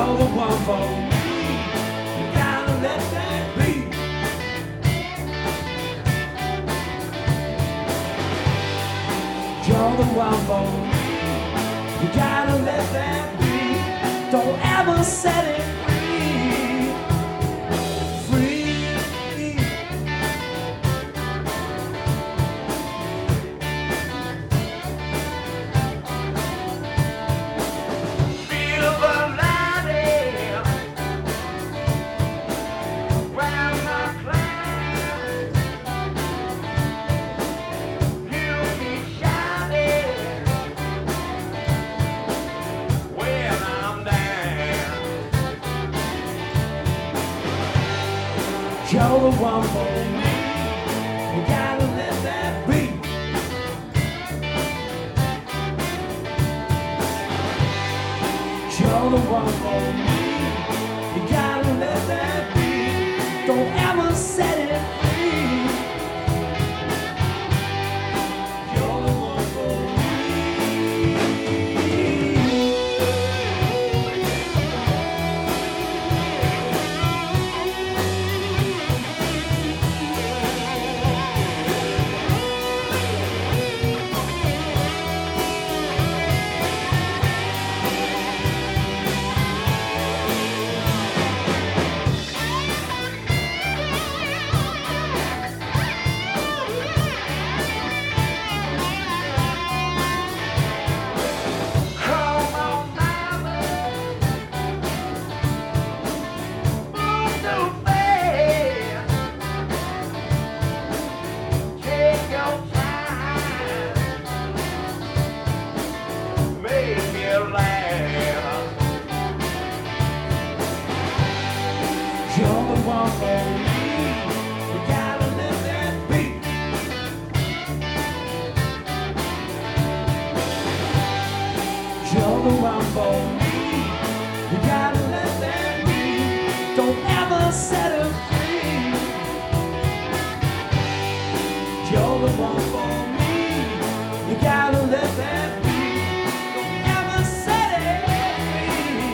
You're the one for me. You gotta let that be. You're the one for me. You gotta let that be. Don't ever set it free. Free. Feel the light round my cloud. You'll be shining when I'm down. You're the one for me. You gotta let that be. You're the one for me. You gotta let that be. Don't ever set it free. You're the one for me. Come on, mama, move so fast. Take your time, make me laugh. You're the one for me. You gotta let that be. You're the one for me. You gotta let that be. Don't ever set it free. You're the one for me. You gotta let that be. Don't ever set it free.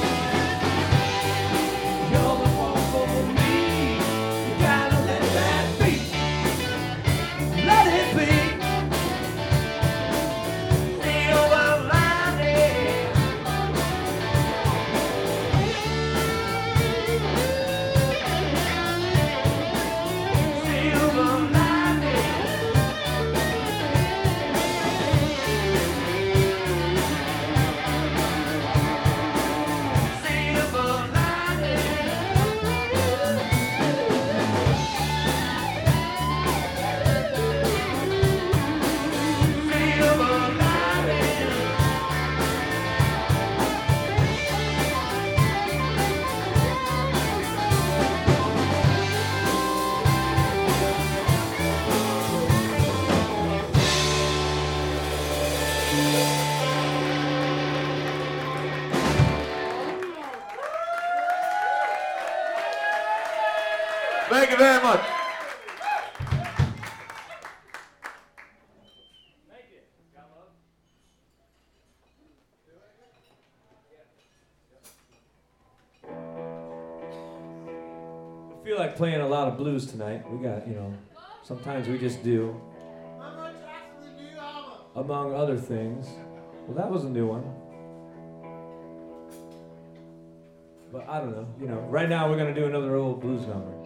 You're the one for me. You gotta let that be. Let it be. Feel the lining. Feel the lining. Feel the lining. Feel the lining. Thank you very much. I feel like playing a lot of blues tonight. We got, sometimes we just do. Among other things. Well, that was a new one. But I don't know. Right now we're going to do another old blues number.